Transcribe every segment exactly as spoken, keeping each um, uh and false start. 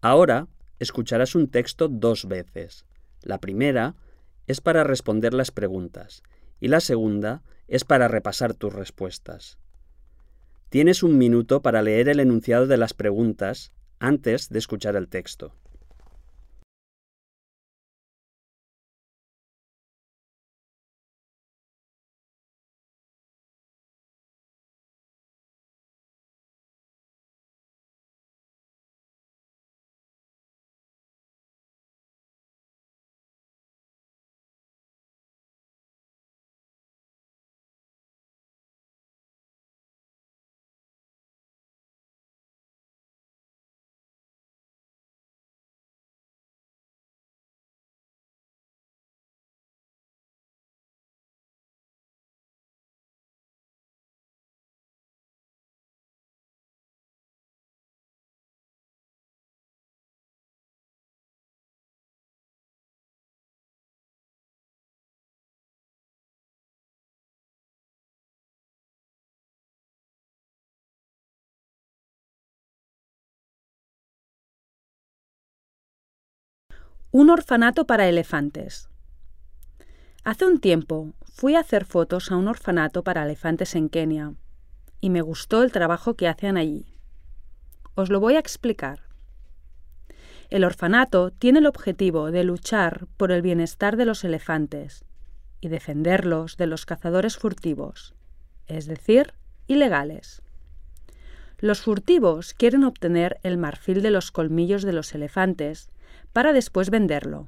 Ahora escucharás un texto dos veces. La primera es para responder las preguntas y la segunda es para repasar tus respuestas. Tienes un minuto para leer el enunciado de las preguntas antes de escuchar el texto. Un orfanato para elefantes. Hace un tiempo fui a hacer fotos a un orfanato para elefantes en Kenia y me gustó el trabajo que hacen allí. Os lo voy a explicar. El orfanato tiene el objetivo de luchar por el bienestar de los elefantes y defenderlos de los cazadores furtivos, es decir, ilegales. Los furtivos quieren obtener el marfil de los colmillos de los elefantes para después venderlo.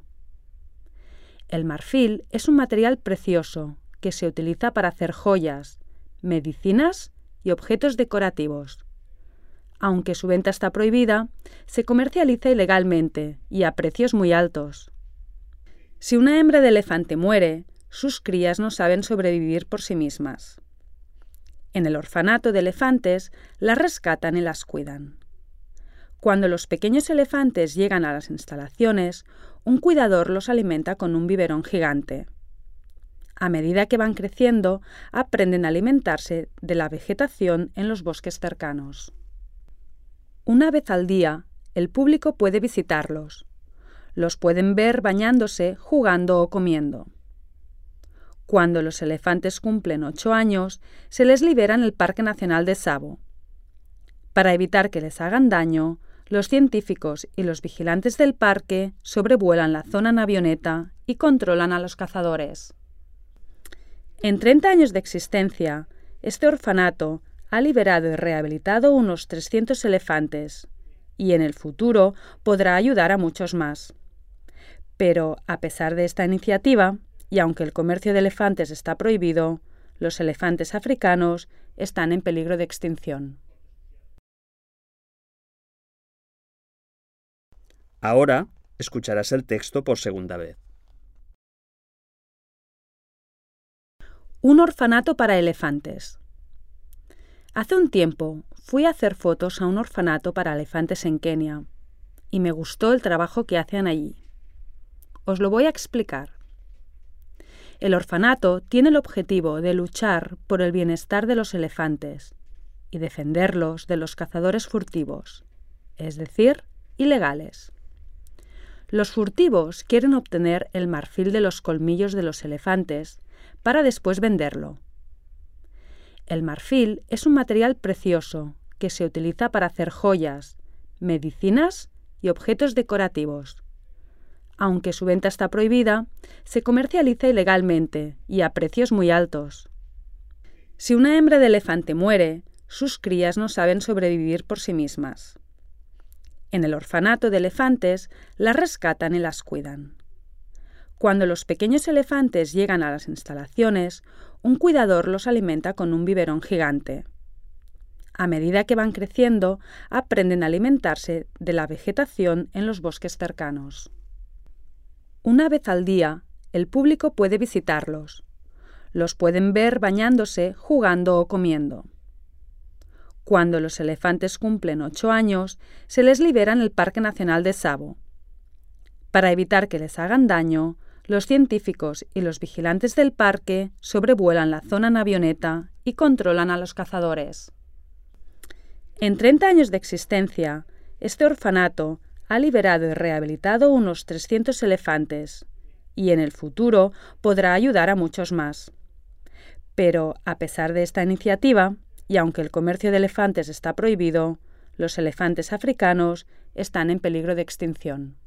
El marfil es un material precioso que se utiliza para hacer joyas, medicinas y objetos decorativos. Aunque su venta está prohibida, se comercializa ilegalmente y a precios muy altos. Si una hembra de elefante muere, sus crías no saben sobrevivir por sí mismas. En el orfanato de elefantes las rescatan y las cuidan. Cuando los pequeños elefantes llegan a las instalaciones, un cuidador los alimenta con un biberón gigante. A medida que van creciendo, aprenden a alimentarse de la vegetación en los bosques cercanos. Una vez al día, el público puede visitarlos. Los pueden ver bañándose, jugando o comiendo. Cuando los elefantes cumplen ocho años, se les libera en el Parque Nacional de Tsavo. Para evitar que les hagan daño, los científicos y los vigilantes del parque sobrevuelan la zona en avioneta y controlan a los cazadores. En treinta años de existencia, este orfanato ha liberado y rehabilitado unos trescientos elefantes y en el futuro podrá ayudar a muchos más. Pero, a pesar de esta iniciativa, y aunque el comercio de elefantes está prohibido, los elefantes africanos están en peligro de extinción. Ahora escucharás el texto por segunda vez. Un orfanato para elefantes. Hace un tiempo fui a hacer fotos a un orfanato para elefantes en Kenia y me gustó el trabajo que hacen allí. Os lo voy a explicar. El orfanato tiene el objetivo de luchar por el bienestar de los elefantes y defenderlos de los cazadores furtivos, es decir, ilegales. Los furtivos quieren obtener el marfil de los colmillos de los elefantes para después venderlo. El marfil es un material precioso que se utiliza para hacer joyas, medicinas y objetos decorativos. Aunque su venta está prohibida, se comercializa ilegalmente y a precios muy altos. Si una hembra de elefante muere, sus crías no saben sobrevivir por sí mismas. En el orfanato de elefantes las rescatan y las cuidan. Cuando los pequeños elefantes llegan a las instalaciones, un cuidador los alimenta con un biberón gigante. A medida que van creciendo, aprenden a alimentarse de la vegetación en los bosques cercanos. Una vez al día, el público puede visitarlos. Los pueden ver bañándose, jugando o comiendo. Cuando los elefantes cumplen ocho años, se les libera en el Parque Nacional de Tsavo. Para evitar que les hagan daño, los científicos y los vigilantes del parque sobrevuelan la zona en avioneta y controlan a los cazadores. En treinta años de existencia, este orfanato ha liberado y rehabilitado unos trescientos elefantes y en el futuro podrá ayudar a muchos más. Pero, a pesar de esta iniciativa, y aunque el comercio de elefantes está prohibido, los elefantes africanos están en peligro de extinción.